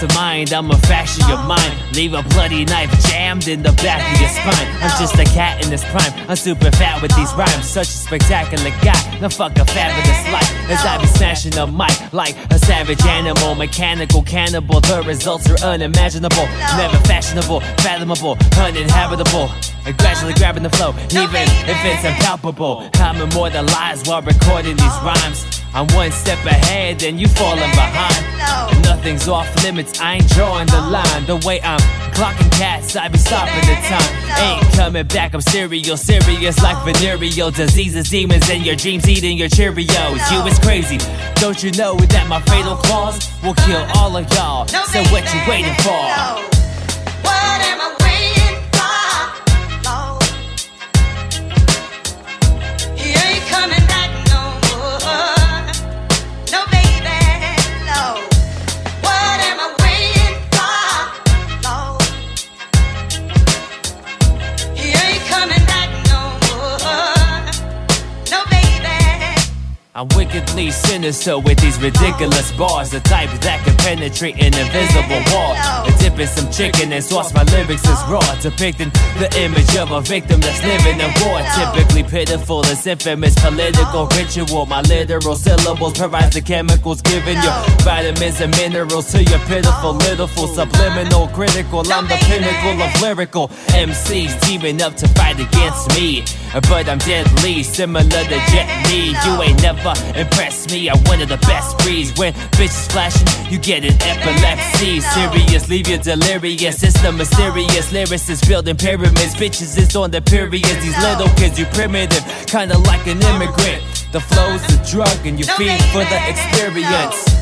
mastermind, I'ma fashion your mind. Leave a bloody knife jammed in the back of your spine. I'm just a cat in this prime, I'm super fat with these rhymes. Such a spectacular guy, now fuck a fabulous life. As I be smashing the mic like a savage animal. Mechanical cannibal, the results are unimaginable. Never fashionable, fathomable, uninhabitable. And gradually grabbing the flow, even if it's impalpable. I'm immortalized while recording these rhymes. I'm one step ahead and you falling behind. Nothing's off limits, I ain't drawing the line. The way I'm clocking cats, I be stopping the time. Ain't coming back, I'm serious like venereal diseases, demons in your dreams eating your Cheerios. You is crazy, don't you know that my fatal claws will kill all of y'all? So what you waiting for? What am I waiting for? He ain't coming back no more. No, baby, no. What am I waiting for? He ain't coming back no more. No, baby. I'm wickedly sinister with these ridiculous bars. The type that can penetrate an invisible wall. Dipping some chicken and sauce, my lyrics is raw. Depicting the image of a victim that's living in war. Typically pitiful, this infamous political ritual. My literal syllables provides the chemicals, giving your vitamins and minerals to your pitiful little fool. Subliminal, critical, I'm the pinnacle of lyrical MCs teaming up to fight against me. But I'm deadly, similar to Jet Li. You ain't never impressed me, I'm one of the best breeds. When bitches flashing, you get an epilepsy. Serious, leave you delirious. It's the mysterious lyricists building pyramids. Bitches is on the periods. These little kids, you primitive, kinda like an immigrant. The flow's the drug and you feed for the experience.